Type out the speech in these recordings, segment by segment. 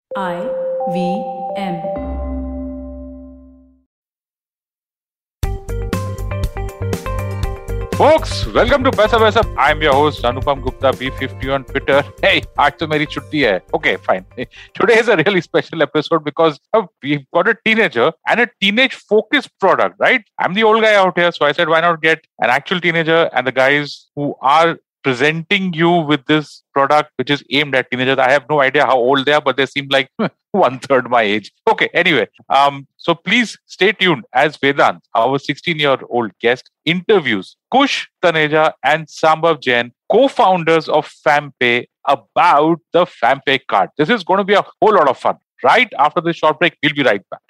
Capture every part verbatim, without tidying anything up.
I V M. Folks, welcome to Paisa Vaisa. I'm your host Anupam Gupta, B fifty on Twitter. Hey, आज तो मेरी छुट्टी है. Okay, fine. Today is a really special episode because uh, we've got a teenager and a teenage-focused product, right? I'm the old guy out here, so I said, why not get an actual teenager and the guys who are presenting you with this product which is aimed at teenagers. I have no idea how old they are, but they seem like one third my age. Okay, anyway, um, so please stay tuned as Vedant, our sixteen-year-old guest, interviews Kush Taneja and Sambhav Jain, co-founders of FamPay, about the FamPay card. This is going to be a whole lot of fun. Right after this short break, we'll be right back.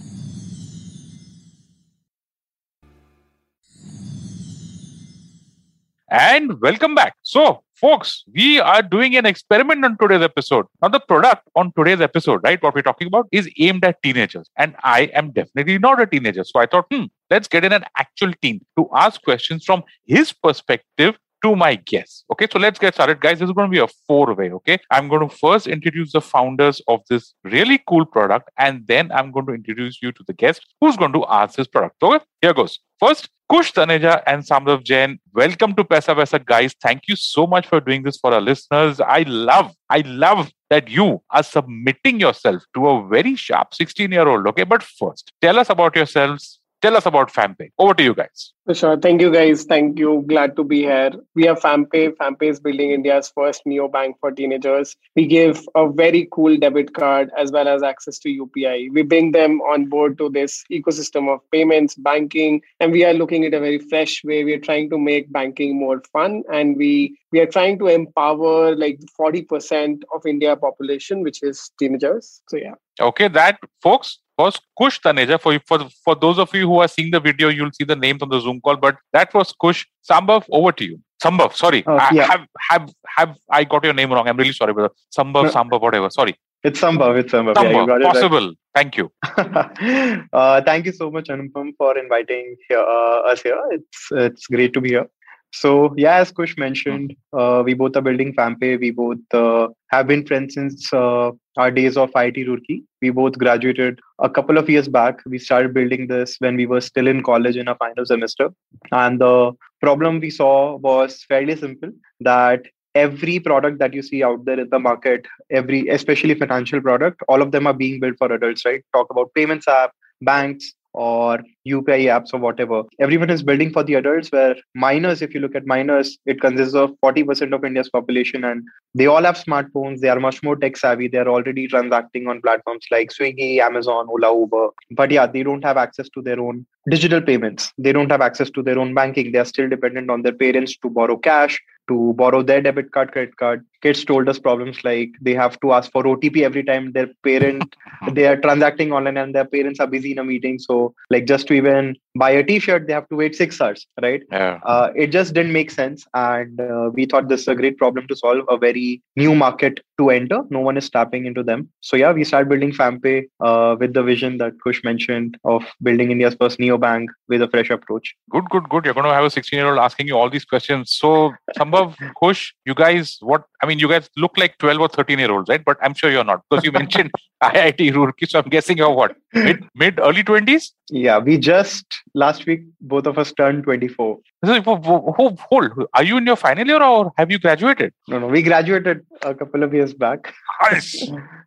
And welcome back. So, folks, we are doing an experiment on today's episode. Now, the product on today's episode, right, what we're talking about is aimed at teenagers. And I am definitely not a teenager. So I thought, hmm, let's get in an actual teen to ask questions from his perspective to my guests. Okay, so let's get started. Guys, this is going to be a four-way, okay? I'm going to first introduce the founders of this really cool product, and then I'm going to introduce you to the guest who's going to ask this product. Okay, here goes. First, Kush Taneja and Sambhav Jain, welcome to Paisa Vaisa, guys. Thank you so much for doing this for our listeners. I love, I love that you are submitting yourself to a very sharp sixteen-year-old, okay? But first, tell us about yourselves. Tell us about FamPay. Over to you guys. Sure. Thank you, guys. Thank you. Glad to be here. We are FamPay. FamPay is building India's first neobank for teenagers. We give a very cool debit card as well as access to U P I. We bring them on board to this ecosystem of payments, banking, and we are looking at a very fresh way. We are trying to make banking more fun, and we we are trying to empower like forty percent of India population, which is teenagers. So yeah. Okay, that folks was Kush Taneja. For for for those of you who are seeing the video, you'll see the names on the Zoom call. But that was Kush. Sambhav, over to you. Sambhav, sorry, Oh, I, yeah. have have have I got your name wrong? I'm really sorry, brother. Sambhav, No. Sambhav, whatever. Sorry, It's Sambhav. It's Sambhav. Yeah, you Sambhav. got it Possible. Thank you. right. uh, thank you so much, Anupam, for inviting here, uh, us here. It's it's great to be here. So yeah, as Kush mentioned, uh, we both are building FamPay. We both uh, have been friends since uh, our days of I I T Roorkee. We both graduated a couple of years back. We started building this when we were still in college in our final semester. And the problem we saw was fairly simple, that every product that you see out there in the market, every, especially financial product, all of them are being built for adults, right? Talk about payments app, banks, or U P I apps or whatever. Everyone is building for the adults, where minors, if you look at minors, it consists of forty percent of India's population, and they all have smartphones. They are much more tech savvy. They are already transacting on platforms like Swiggy, Amazon, Ola, Uber. But yeah, they don't have access to their own digital payments. They don't have access to their own banking. They are still dependent on their parents to borrow cash, to borrow their debit card, credit card. Kids told us problems like they have to ask for O T P every time their parent, they are transacting online and their parents are busy in a meeting. So like just to even buy a t-shirt, they have to wait six hours, right? Yeah. Uh, it just didn't make sense. And uh, we thought this is a great problem to solve, a very new market to enter. No one is tapping into them. So yeah, we started building FamPay uh, with the vision that Kush mentioned of building India's first neobank with a fresh approach. Good, good, good. You're going to have a sixteen-year-old asking you all these questions. So, Sambhav, Kush, you guys, what? I mean, you guys look like twelve or thirteen-year-olds, right? But I'm sure you're not, because you mentioned I I T Roorkee. So I'm guessing you're what? Mid, mid, early twenties? Yeah, we just last week, both of us turned twenty-four. So, who- who- who- Hold, are you in your final year or have you graduated? No, no, we graduated a couple of years back. Nice.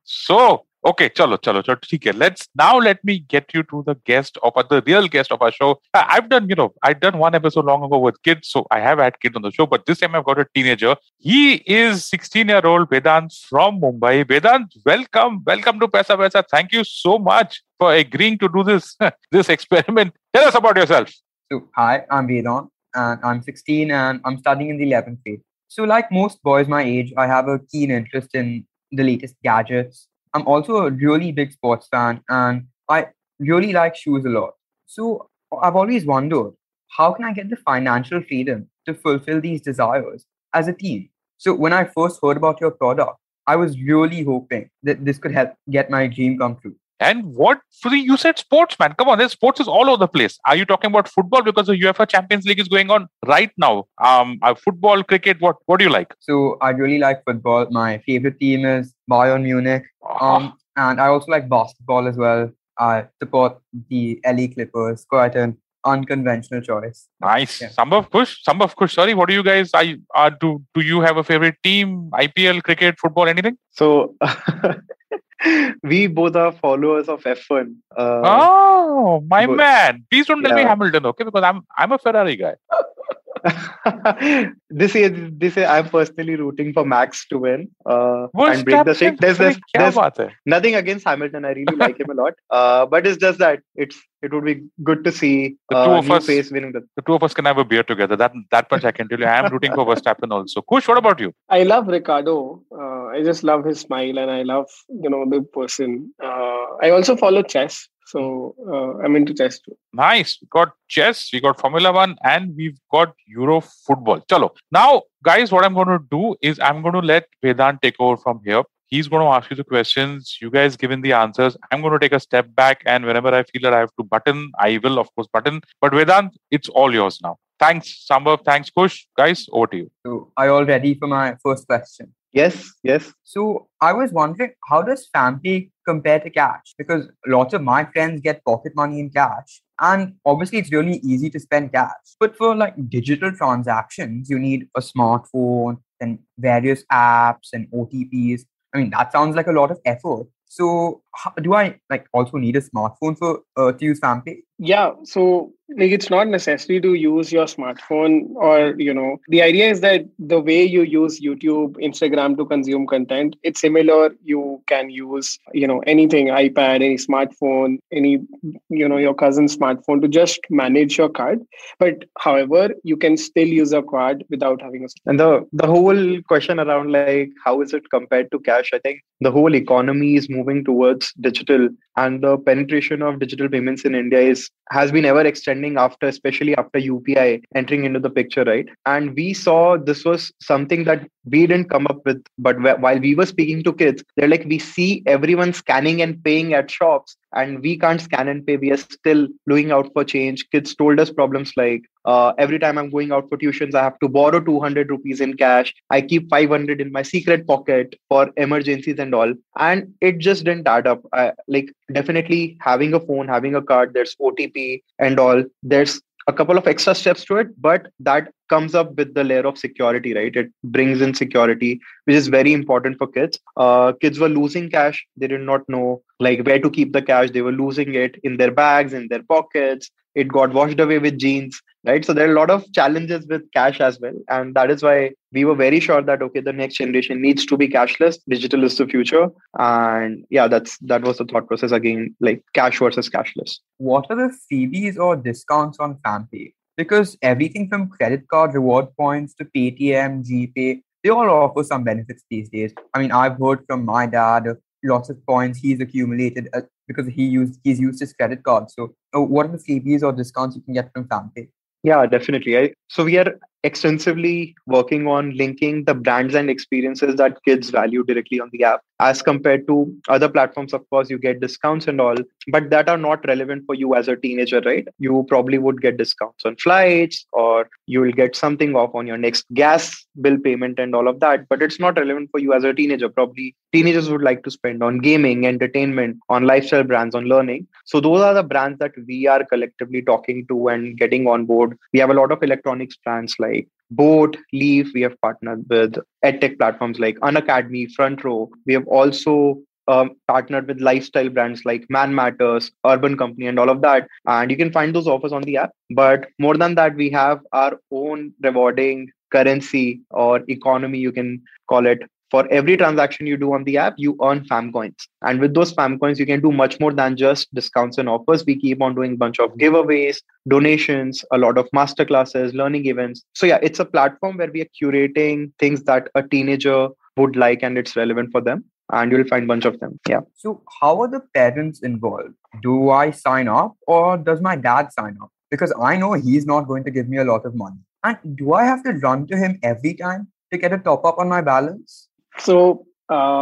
So, okay, chalo, chalo, chalo, theek hai. Let's now let me get you to the guest of the real guest of our show. I- I've done, you know, I've done one episode long ago with kids, so I have had kids on the show, but this time I've got a teenager. He is sixteen-year-old Vedant from Mumbai. Vedant, welcome, welcome to Paisa Vaisa. Thank you so much for agreeing to do this this experiment. Tell us about yourself. So, hi, I'm Vedant, and I'm sixteen, and I'm studying in the eleventh grade. So, like most boys my age, I have a keen interest in the latest gadgets. I'm also a really big sports fan, and I really like shoes a lot. So, I've always wondered, how can I get the financial freedom to fulfill these desires as a teen? So, when I first heard about your product, I was really hoping that this could help get my dream come true. And what, you said sports, man. Come on, there's sports is all over the place. Are you talking about football? Because the UEFA Champions League is going on right now. Um, uh, football, cricket, what, what do you like? So I really like football. My favorite team is Bayern Munich. Um, And I also like basketball as well. I support the L A Clippers. Quite an unconventional choice. Nice. Yeah. Sambhav Kush. Sambhav Kush. Sorry, what do you guys? I are do do you have a favorite team? I P L, cricket, football, anything? So we both are followers of F one. Uh, Oh, my but- man. Please don't tell me Yeah. Hamilton, okay? Because I'm I'm a Ferrari guy. this year, this year, I'm personally rooting for Max to win uh, Verstappen, and break the streak. There's, there's, क्या there's बात है? nothing against Hamilton. I really like him a lot. Uh, but it's just that it's it would be good to see The uh, two of new us- face winning the. The two of us can have a beer together. That that much I can tell you. I am rooting for Verstappen also. Kush, what about you? I love Ricardo. Uh, I just love his smile, and I love you know the person. Uh, I also follow chess, so uh, I'm into chess too. Nice. We got chess, we got Formula One, and we've got Euro football. Chalo. Now, guys, what I'm going to do is I'm going to let Vedant take over from here. He's going to ask you the questions. You guys give in the answers. I'm going to take a step back, and whenever I feel that I have to button, I will, of course, button. But Vedant, it's all yours now. Thanks, Sambhav. Thanks, Kush. Guys, over to you. So, are you all ready for my first question? Yes, yes. So, I was wondering, how does FamPay compare to cash? Because lots of my friends get pocket money in cash, and obviously it's really easy to spend cash. But for like digital transactions, you need a smartphone and various apps and O T Ps. I mean, that sounds like a lot of effort. So, how, do I like also need a smartphone for uh, to use FamPay? Yeah, so like it's not necessary to use your smartphone, or you know the idea is that the way you use YouTube, Instagram to consume content, it's similar. You can use you know anything, iPad, any smartphone, any you know your cousin's smartphone to just manage your card. But however, you can still use a card without having a. And the the whole question around like how is it compared to cash? I think the whole economy is moving towards digital, and the penetration of digital payments in India is has been ever extending after, especially after U P I entering into the picture, right? And we saw this was something that we didn't come up with, but wh- while we were speaking to kids, they're like, we see everyone scanning and paying at shops, and we can't scan and pay. We are still looking out for change. Kids told us problems like, uh, every time I'm going out for tuitions, I have to borrow two hundred rupees in cash. I keep five hundred in my secret pocket for emergencies and all. And it just didn't add up. I, like definitely having a phone, having a card, there's O T P and all. There's a couple of extra steps to it, but that comes up with the layer of security, right? It brings in security, which is very important for kids. Uh, kids were losing cash. They did not know like where to keep the cash. They were losing it in their bags, in their pockets. It got washed away with jeans, right? So there are a lot of challenges with cash as well. And that is why we were very sure that, okay, the next generation needs to be cashless. Digital is the future. And yeah, that's that was the thought process again, like cash versus cashless. What are the freebies or discounts on FamPay? Because everything from credit card reward points to Paytm, GPay, they all offer some benefits these days. I mean, I've heard from my dad of lots of points he's accumulated uh, because he used he's used his credit card. So, uh, what are the freebies or discounts you can get from FamPay? Yeah, definitely. I, so we are extensively working on linking the brands and experiences that kids value directly on the app as compared to other platforms. Of course, you get discounts and all, but that are not relevant for you as a teenager, right? You probably would get discounts on flights, or you will get something off on your next gas bill payment and all of that, but it's not relevant for you as a teenager. Probably teenagers would like to spend on gaming, entertainment, on lifestyle brands, on learning. So those are the brands that we are collectively talking to and getting on board. We have a lot of electronics brands like Boat, Leaf. We have partnered with edtech platforms like Unacademy, Front Row. We have also um, partnered with lifestyle brands like Man Matters, Urban Company, and all of that. And you can find those offers on the app. But more than that, we have our own rewarding currency or economy, you can call it. For every transaction you do on the app, you earn fam coins. And with those fam coins, you can do much more than just discounts and offers. We keep on doing a bunch of giveaways, donations, a lot of masterclasses, learning events. So yeah, it's a platform where we are curating things that a teenager would like and it's relevant for them. And you'll find a bunch of them. Yeah. So, how are the parents involved? Do I sign up or does my dad sign up? Because I know he's not going to give me a lot of money. And do I have to run to him every time to get a top up on my balance? So uh,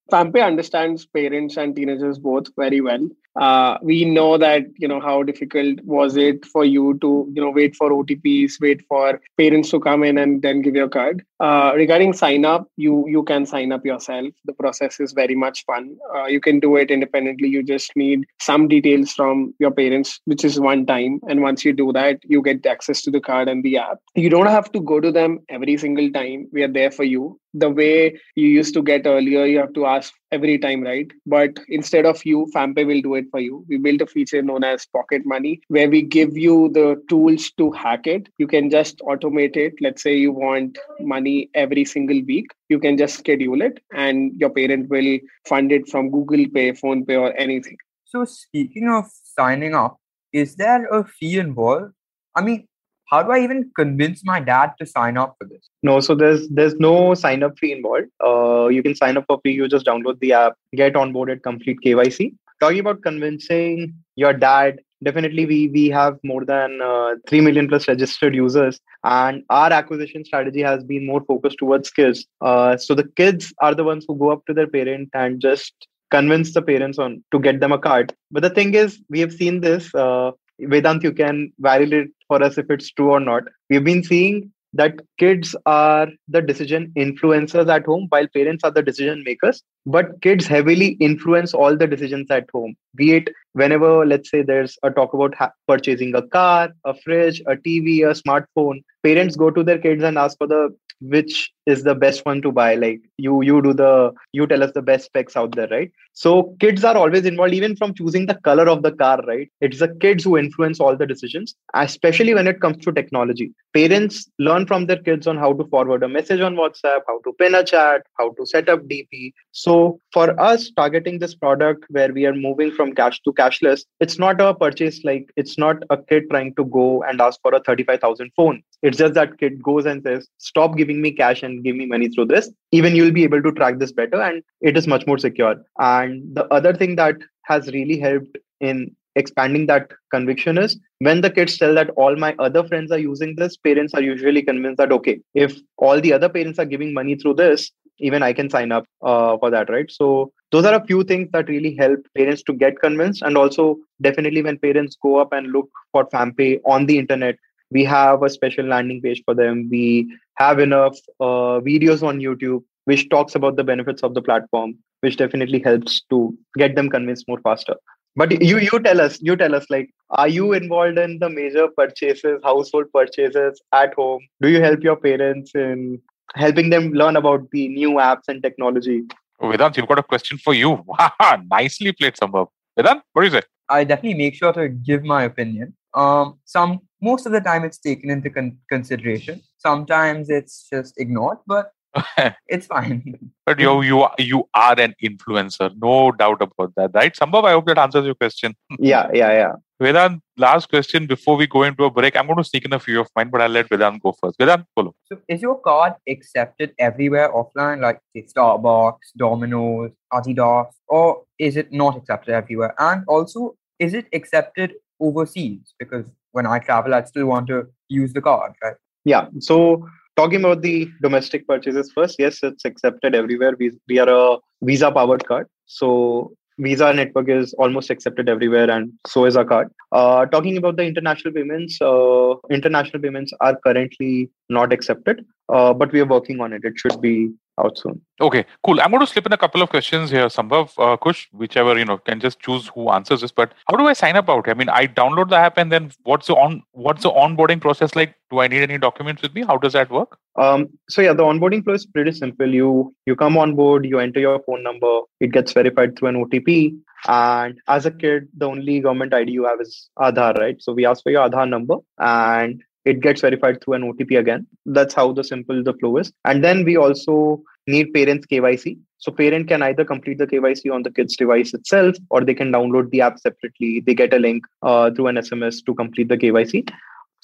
FamPay understands parents and teenagers both very well. Uh, we know that, you know, how difficult was it for you to, you know, wait for O T Ps, wait for parents to come in and then give your card. Uh, regarding sign up, you you can sign up yourself. The process is very much fun. Uh, you can do it independently. You just need some details from your parents, which is one time. And once you do that, you get access to the card and the app. You don't have to go to them every single time. We are there for you. The way you used to get earlier, you have to ask every time, right? But instead of you, FamPay will do it for you. We built a feature known as Pocket Money, where we give you the tools to hack it. You can just automate it. Let's say you want money every single week. You can just schedule it and your parent will fund it from Google Pay, Phone Pay, or anything. So speaking of signing up, is there a fee involved? I mean, how do I even convince my dad to sign up for this? No, so there's there's no sign up fee involved. Uh, you can sign up for free. You just download the app, get onboarded, complete K Y C. Talking about convincing your dad, definitely we we have more than uh, three million plus registered users, and our acquisition strategy has been more focused towards kids. Uh, so the kids are the ones who go up to their parent and just convince the parents on to get them a card. But the thing is, we have seen this. Uh, Vedant, you can validate for us if it's true or not. We've been seeing that kids are the decision influencers at home while parents are the decision makers. But kids heavily influence all the decisions at home. Be it whenever, let's say, there's a talk about ha- purchasing a car, a fridge, a T V, a smartphone. Parents go to their kids and ask for the which is the best one to buy. Like you, you do the, you tell us the best specs out there, right? So kids are always involved, even from choosing the color of the car, right? It's the kids who influence all the decisions, especially when it comes to technology. Parents learn from their kids on how to forward a message on WhatsApp, how to pin a chat, how to set up D P. So for us, targeting this product where we are moving from cash to cashless, it's not a purchase. Like it's not a kid trying to go and ask for a thirty-five thousand phone. It's just that kid goes and says, stop giving me cash and give me money through this. Even you'll be able to track this better and it is much more secure. And the other thing that has really helped in expanding that conviction is when the kids tell that all my other friends are using this, parents are usually convinced that, okay, if all the other parents are giving money through this, even I can sign up uh, for that, right? So those are a few things that really help parents to get convinced. And also definitely when parents go up and look for FamPay on the internet, we have a special landing page for them. We have enough uh, videos on YouTube which talks about the benefits of the platform, which definitely helps to get them convinced more faster. But you you tell us, you tell us, like, are you involved in the major purchases, household purchases at home? Do you help your parents in helping them learn about the new apps and technology? Oh, Vedant, you've got a question for you. Nicely played, Sambhav. Vedant, what do you say? I definitely make sure to give my opinion. Um, some most of the time it's taken into con- consideration. Sometimes it's just ignored, but it's fine. But you you are- you are an influencer, no doubt about that, right? Sambhav, I hope that answers your question. Yeah, yeah, yeah. Vedant, last question before we go into a break. I'm going to sneak in a few of mine, but I'll let Vedant go first. Vedant, follow. So is your card accepted everywhere offline, like say Starbucks, Domino's, Adidas, or is it not accepted everywhere? And also, is it accepted overseas? Because when I travel, I still want to use the card, right? Yeah. So talking about the domestic purchases first, yes, it's accepted everywhere. We, we are a Visa powered card. So Visa network is almost accepted everywhere, and so is our card. Uh, talking about the international payments, uh, international payments are currently not accepted, uh, but we are working on it. It should be out soon. Okay, cool. I'm going to slip in a couple of questions here. Sambhav, uh, Kush, whichever, you know, can just choose who answers this. But how do I sign up out? I mean, I download the app and then what's the on what's the onboarding process like? Do I need any documents with me? How does that work? Um, so yeah, the onboarding flow is pretty simple. You you come on board, you enter your phone number, it gets verified through an O T P. And as a kid, the only government I D you have is Aadhaar, right? So we ask for your Aadhaar number and it gets verified through an O T P again. That's how the simple the flow is. And then we also need parents' K Y C. So parent can either complete the K Y C on the kid's device itself, or they can download the app separately. They get a link uh, through an S M S to complete the K Y C.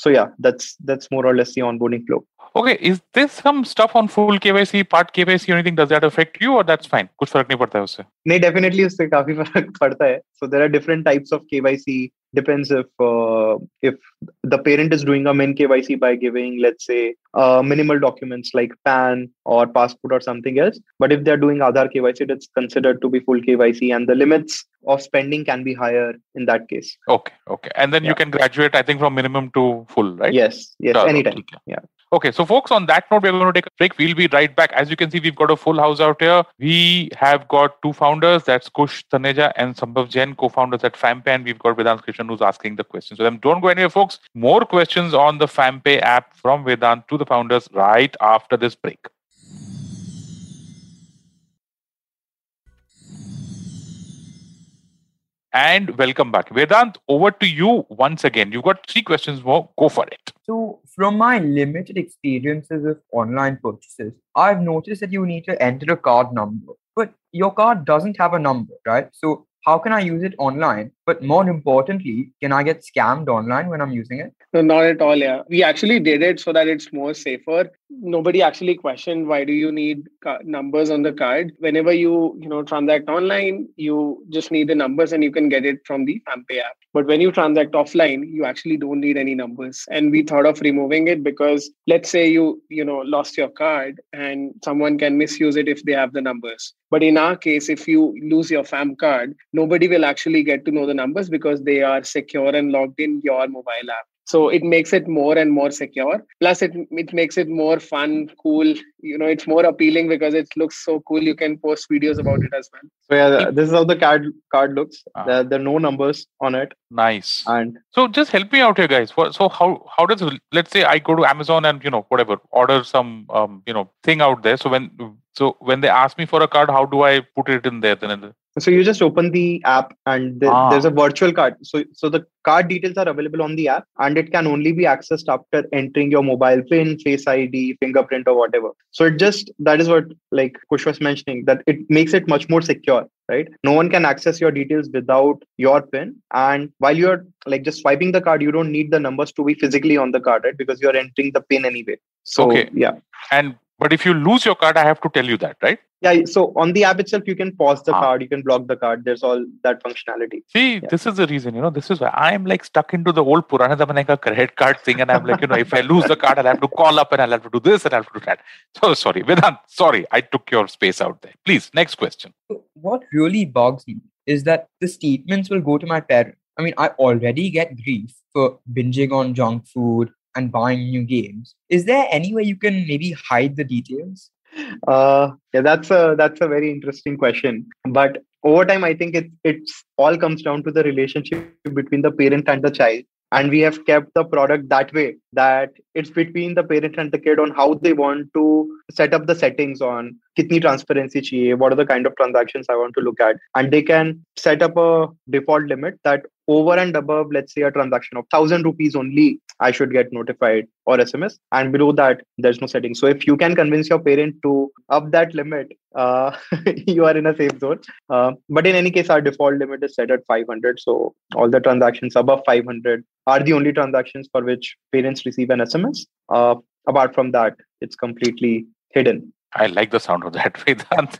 so yeah, that's that's more or less the onboarding flow. Okay, is there some stuff on full K Y C, part K Y C, or anything? Does that affect you, or that's fine? कुछ फर्क नहीं पड़ता है उससे? नहीं, definitely उससे काफी फर्क पड़ता है. So there are different types of K Y C. Depends if uh, if the parent is doing a min K Y C by giving, let's say, uh, minimal documents like P A N or passport or something else. But if they're doing Aadhaar K Y C, it's considered to be full K Y C, and the limits of spending can be higher in that case. Okay, okay, and then Yeah. you can graduate, I think, from minimum to full, right? Yes, yes, Chalo, anytime. theek hai. Yeah. Okay, so folks, on that note, we're going to take a break. We'll be right back. As you can see, we've got a full house out here. We have got two founders, that's Kush Taneja and Sambhav Jain, co-founders at FamPay, and we've got Vedant Krishnan who's asking the questions. So then don't go anywhere, folks. More questions on the FamPay app from Vedant to the founders right after this break. And welcome back. Vedant, over to you once again. You've got three questions more. Go for it. So, from my limited experiences of online purchases, I've noticed that you need to enter a card number, but your card doesn't have a number, right? So, how can I use it online? But more importantly, can I get scammed online when I'm using it? No, not at all. Yeah, we actually did it so that it's more safer. Nobody actually questioned why do you need ca- numbers on the card. Whenever you you know transact online, you just need the numbers and you can get it from the FamPay app. But when you transact offline, you actually don't need any numbers. And we thought of removing it because let's say you you know lost your card and someone can misuse it if they have the numbers. But in our case, if you lose your FAM card, nobody will actually get to know the numbers because they are secure and logged in your mobile app. So it makes it more and more secure. Plus, it it makes it more fun, cool. You know, it's more appealing because it looks so cool. You can post videos about it as well. So yeah, this is how the card card looks. Ah. There, there are no numbers on it, Nice. and So just help me out here, guys. What- So how how does, let's say I go to Amazon and you know whatever order some um you know thing out there. So when so when they ask me for a card, how do I put it in there? Then so you just open the app, and there- Ah. there's a virtual card. So so the card details are available on the app, and it can only be accessed after entering your mobile PIN, Face I D, fingerprint, or whatever. So it just that is what like Kush was mentioning, that it makes it much more secure, right? No one can access your details without your PIN, and while you're like just swiping the card, you don't need the numbers to be physically on the card, right? Because you're entering the PIN anyway. So Okay. yeah. and but if you lose your card, I have to tell you that, right? Yeah, so on the app itself, you can pause the Ah. card, you can block the card. There's all that functionality. See, this is the reason, you know, this is why I'm like stuck into the old Purana Zamane ka credit card thing. And I'm like, you know, if I lose the card, I'll have to call up and I'll have to do this and I'll have to do that. So sorry, Vedant, sorry, I took your space out there. Please, next question. So what really bugs me is that the statements will go to my parents. I mean, I already get grief for binging on junk food and buying new games. Is there any way you can maybe hide the details? Uh, yeah, that's a that's a very interesting question. But over time, I think it it's all comes down to the relationship between the parent and the child. And we have kept the product that way, that it's between the parent and the kid on how they want to set up the settings on kitni transparency chahiye, what are the kind of transactions I want to look at. And they can set up a default limit that over and above, let's say a transaction of one thousand rupees only, I should get notified or S M S. And below that, there's no setting. So if you can convince your parent to up that limit, uh, you are in a safe zone. Uh, but in any case, our default limit is set at five hundred. So all the transactions above five hundred are the only transactions for which parents receive an S M S. Uh, apart from that, it's completely hidden. I like the sound of that, Vedant.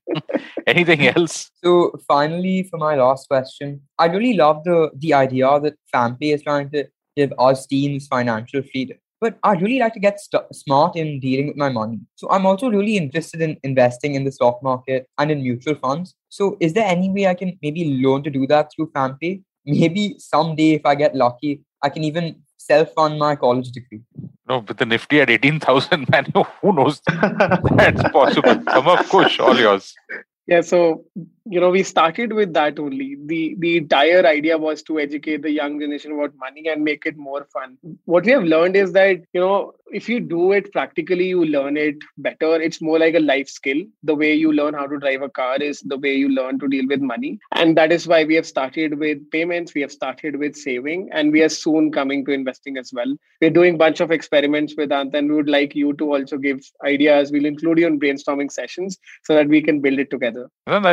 Anything else? So finally, for my last question, I really love the the idea that FamPay is trying to give us teens financial freedom. But I really like to get st- smart in dealing with my money. So I'm also really interested in investing in the stock market and in mutual funds. So is there any way I can maybe learn to do that through FamPay? Maybe someday, if I get lucky, I can even self-fund my college degree. No, with the Nifty at eighteen thousand, man, who knows? That's possible. Come up, Kush, all yours. Yeah, so you know, we started with that only. The the entire idea was to educate the young generation about money and make it more fun. What we have learned is that, you know, if you do it practically, you learn it better. It's more like a life skill. The way you learn how to drive a car is the way you learn to deal with money. And that is why we have started with payments, we have started with saving, and we are soon coming to investing as well. We're doing a bunch of experiments with Ant, and we would like you to also give ideas. We'll include you in brainstorming sessions so that we can build it together. Then are you going to take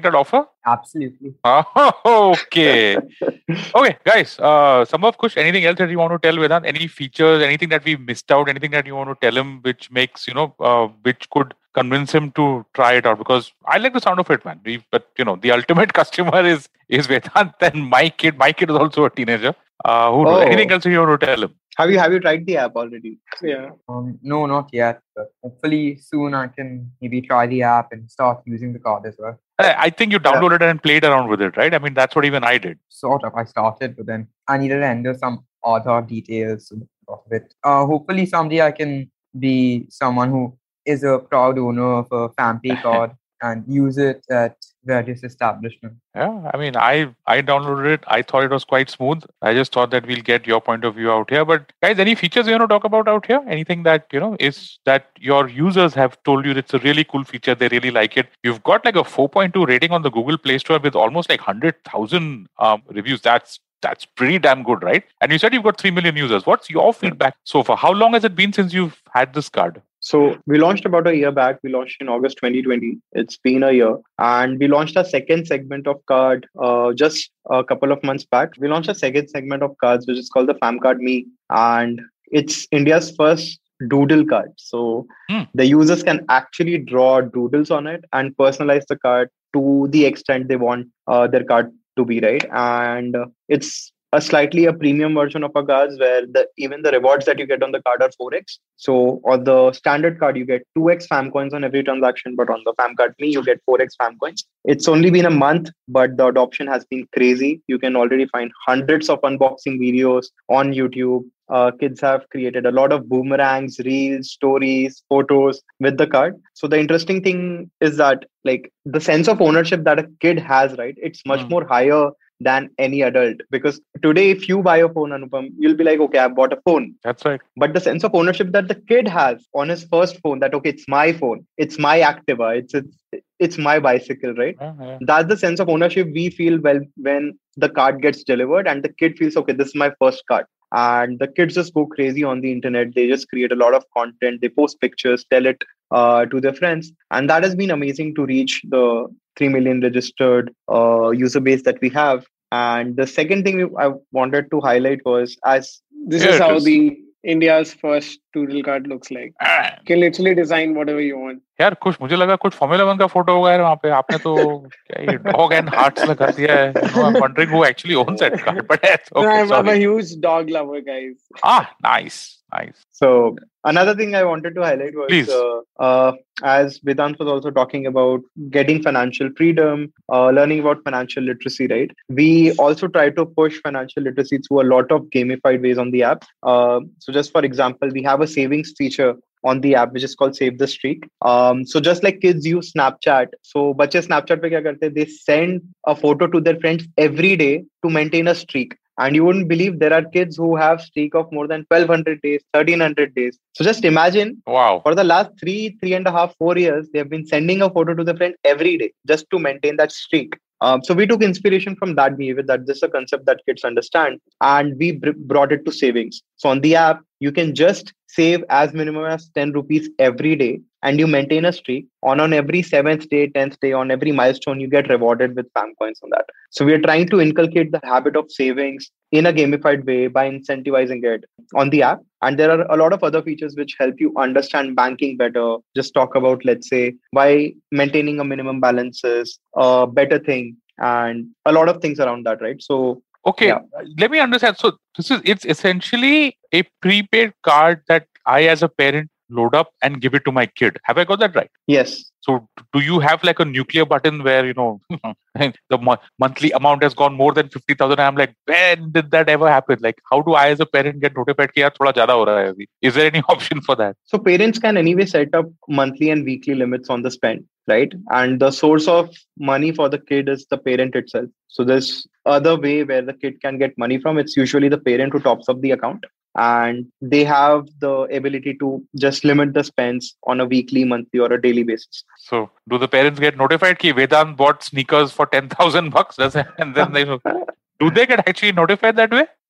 that offer? Absolutely. Oh, okay. Okay, guys. Uh, Sambhav, Kush, anything else that you want to tell Vedant? Any features, anything that we missed out, anything that you want to tell him which makes, you know, uh, which could convince him to try it out? Because I like the sound of it, man. We, but, you know, the ultimate customer is is Vedant and my kid. My kid is also a teenager. Uh, who, Oh. Anything else you want to tell him? Have you have you tried the app already? Yeah. Um, no, not yet. But hopefully soon I can maybe try the app and start using the card as well. I, I think you downloaded it and played around with it, right? I mean, that's what even I did. Sort of. I started, but then I needed to enter some Aadhaar details of it. Uh, hopefully someday I can be someone who is a proud owner of a FamPay card and use it at various establishments. Yeah, I mean, I I downloaded it. I thought it was quite smooth. I just thought that we'll get your point of view out here. But guys, any features you want to talk about out here? Anything that, you know, is that your users have told you it's a really cool feature. They really like it. You've got like a four point two rating on the Google Play Store with almost like one hundred thousand um, reviews. That's that's pretty damn good, right? And you said you've got three million users. What's your feedback so far? How long has it been since you've had this card? So we launched about a year back. We launched in August twenty twenty. It's been a year. And we launched a second segment of card uh, just a couple of months back. We launched a second segment of cards, which is called the FamCard Me. And it's India's first doodle card. So Hmm. the users can actually draw doodles on it and personalize the card to the extent they want uh, their card to be, right? And uh, it's a slightly a premium version of a cards where the even the rewards that you get on the card are four x. So on the standard card, you get two x fam coins on every transaction, but on the fam card me, you get four x fam coins. It's only been a month, but the adoption has been crazy. You can already find hundreds of unboxing videos on YouTube. Uh, kids have created a lot of boomerangs, reels, stories, photos with the card. So the interesting thing is that like the sense of ownership that a kid has, right? It's much Mm. more higher than any adult, because today if you buy a phone, Anupam, you'll be like, okay, I bought a phone. That's right. But the sense of ownership that the kid has on his first phone, that okay, it's my phone, it's my Activa, it's it's it's my bicycle, right? Yeah, yeah. That's the sense of ownership we feel well when the card gets delivered and the kid feels, okay, this is my first card. And the kids just go crazy on the internet. They just create a lot of content. They post pictures, tell it uh, to their friends. And that has been amazing to reach the three million registered uh, user base that we have. And the second thing we, I wanted to highlight was as This Here is it how is. the India's first doodle card looks like. Ah, You can literally design whatever you want. यार कुछ मुझे लगा कुछ formula one का photo होगा यार वहाँ पे आपने तो क्या ये डॉग एंड हार्ट्स लगा दिया है. You know, I'm wondering who actually owns that card, but yes, No, okay, I'm, I'm a sorry. huge dog lover, guys. Ah, nice, nice. So another thing I wanted to highlight was Please. uh, uh, as Vedant was also talking about getting financial freedom, uh, learning about financial literacy, right? We also try to push financial literacy through a lot of gamified ways on the app. Uh, so just for example, we have a savings feature on the app, which is called Save the Streak. Um, so just like kids use Snapchat, so बच्चे Snapchat पे क्या करते हैं? They send a photo to their friends every day to maintain a streak. And you wouldn't believe there are kids who have streak of more than twelve hundred days, thirteen hundred days. So just imagine Wow. for the last three, three and a half, four years, they have been sending a photo to the friend every day just to maintain that streak. Um, so we took inspiration from that behavior, that this is a concept that kids understand, and we br- brought it to savings. So on the app, you can just save as minimum as ten rupees every day, and you maintain a streak. On on every seventh day, tenth day, on every milestone, you get rewarded with fam coins on that. So we are trying to inculcate the habit of savings in a gamified way by incentivizing it on the app. And there are a lot of other features which help you understand banking better. Just talk about, let's say, why maintaining a minimum balance is a better thing, and a lot of things around that, right? So Okay, Yeah. let me understand. So this is it's essentially a prepaid card that I as a parent load up and give it to my kid. Have I got that right? yes, So do you have like a nuclear button where, you know, the mo- monthly amount has gone more than fifty thousand? I'm like, when did that ever happen? Like, how do I as a parent get notified कि यार थोड़ा ज़्यादा हो रहा है अभी? Is there any option for that? so parents can anyway set up monthly and weekly limits on the spend, right? And the source of money for the kid is the parent itself. So there's other way where the kid can get money from. It's usually the parent who tops up the account, and they have the ability to just limit the spends on a weekly, monthly, or a daily basis. So do the parents get notified कि Vedant bought sneakers for ten thousand bucks? Does it, and then they do they get actually notified that way?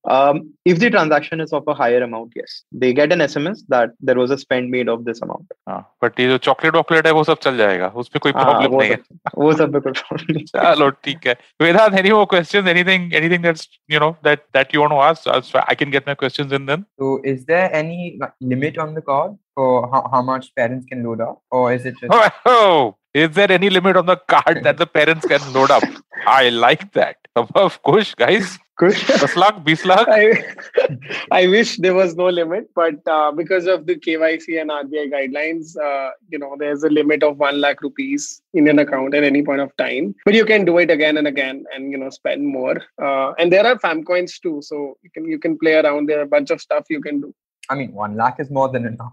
Um, if the transaction is of a higher amount, yes, they get an S M S that there was a spend made of this amount. हाँ, but ये जो chocolate वॉकलेट है वो सब चल जाएगा, उसमें कोई हाँ, प्रॉब्लम वो नहीं है. सब वो सब पे कोई problem नहीं. चलो ठीक है. Vedant, any more questions? Anything, anything that's you know that that you want to ask? I'll try- I can get my questions in then. So, is there any like, limit on the card for how, how much parents can load up, or is it just Oh, is there any limit on the card that the parents can load up? I like that. Of course, guys. Good. ten lakh, twenty lakh. I, I wish there was no limit, but uh, because of the K Y C and R B I guidelines, uh, you know, there's a limit of one lakh rupees in an account at any point of time. But you can do it again and again, and you know, spend more. Uh, and there are fam coins too, so you can you can play around. There are a bunch of stuff you can do. I mean, one lakh is more than enough.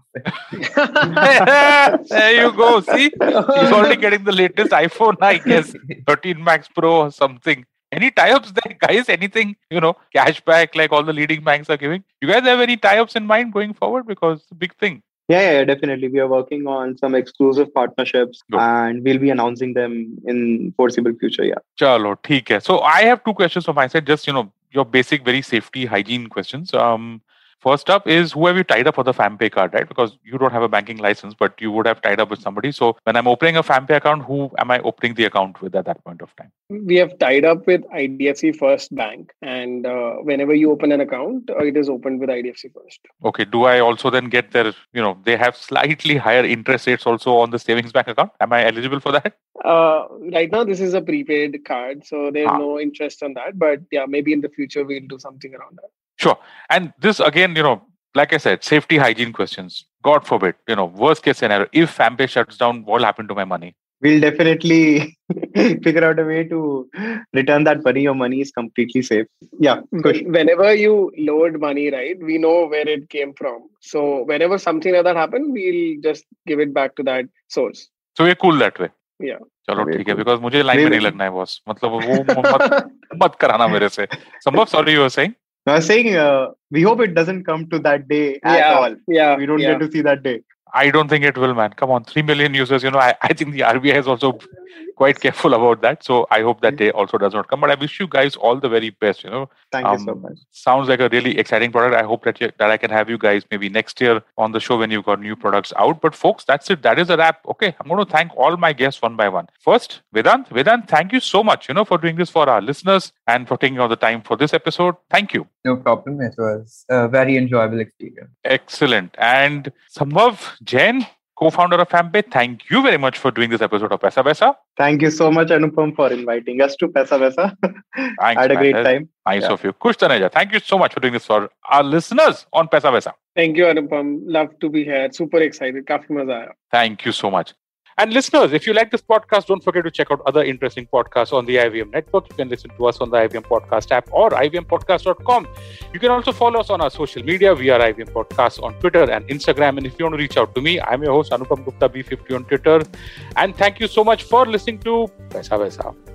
There you go. See, he's already getting the latest iPhone, I guess, thirteen Max Pro or something. Any tie-ups there, guys? Anything, you know, cashback like all the leading banks are giving? You guys have any tie-ups in mind going forward? Because it's a big thing. Yeah, yeah, yeah, definitely. We are working on some exclusive partnerships Good. and we'll be announcing them in foreseeable future. Yeah. Chalo, theek hai. So I have two questions from my side. Just, you know, your basic, very safety, hygiene questions. Um, First up is, who have you tied up for the FamPay card, right? Because you don't have a banking license, but you would have tied up with somebody. So when I'm opening a FamPay account, who am I opening the account with at that point of time? We have tied up with I D F C First Bank, and uh, whenever you open an account, uh, it is opened with I D F C First. Okay. Do I also then get their, you know, they have slightly higher interest rates also on the savings bank account? Am I eligible for that? Uh, right now, this is a prepaid card, so there's Ah. no interest on that. But yeah, maybe in the future, we'll do something around that. Sure. And this again, you know, like I said, safety hygiene questions. God forbid, you know, worst case scenario, if FamPay shuts down, what will happen to my money? We'll definitely figure out a way to return that money. Your money is completely safe. Yeah. Kush. Whenever you load money, right, we know where it came from. So whenever something like that happens, we'll just give it back to that source. So we're cool that way. Yeah. चलो Very ठीक है, cool. because मुझे line में Maybe- नहीं लगना है boss. मतलब वो मत मत कराना मेरे से. Sambhav, sorry, you were saying? I was saying, uh, we hope it doesn't come to that day at yeah. all. Yeah. We don't yeah. get to see that day. I don't think it will, man. Come on, three million users. You know, I, I think the R B I is also quite careful about that. So I hope that day also does not come. But I wish you guys all the very best. You know, Thank you Um, so much. sounds like a really exciting product. I hope that you, that I can have you guys maybe next year on the show when you've got new products out. But folks, that's it. That is a wrap. Okay, I'm going to thank all my guests one by one. First, Vedant. Vedant, thank you so much. You know, for doing this for our listeners and for taking all the time for this episode. Thank you. No problem. It was a very enjoyable experience. Excellent. And Sambhav Jain, co-founder of FamPay, thank you very much for doing this episode of Paisa Vaisa. Thank you so much, Anupam, for inviting us to Paisa Vaisa. I had a man. great That's time. Nice Yeah. of you. Kush Taneja, thank you so much for doing this for our listeners on Paisa Vaisa. Thank you, Anupam. Love to be here. Super excited. Kafi maza aaya. Thank you so much. And listeners, if you like this podcast, don't forget to check out other interesting podcasts on the I V M network. You can listen to us on the I V M Podcast app or I V M podcast dot com. You can also follow us on our social media. We are I V M Podcasts on Twitter and Instagram. And if you want to reach out to me, I'm your host, Anupam Gupta B fifty on Twitter. And thank you so much for listening to Paisa Vaisa.